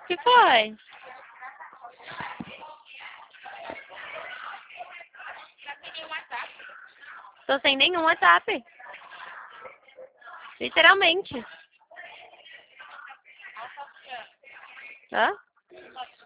que foi? Tô sem nenhum WhatsApp. Literalmente. Hã?